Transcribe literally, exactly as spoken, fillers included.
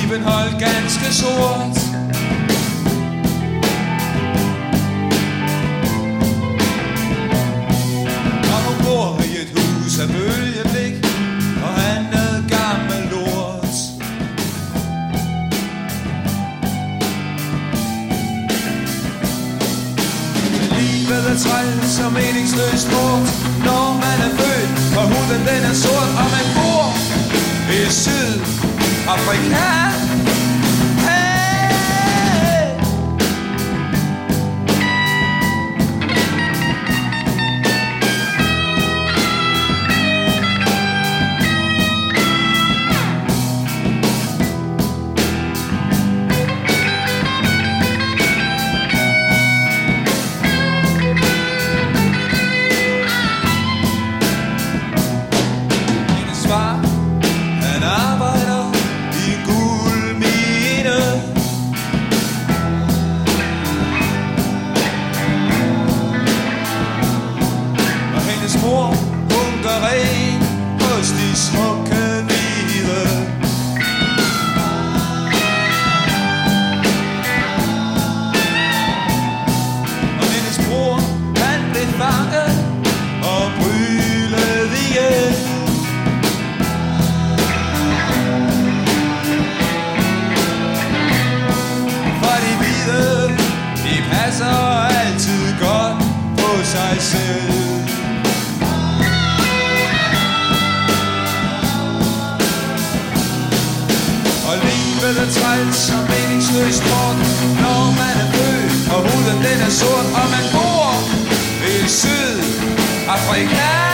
Ibenholt ganske sort. Og hun bor i et hus af bølgeblik, og han er gammel lort. Livet er træls og meningsløst bort, når man er født, og huden den er sort, og man bor i Sydafrika. Træls og meningsløst bort, når man er født, og huden den er sort, og man bor i Sydafrika.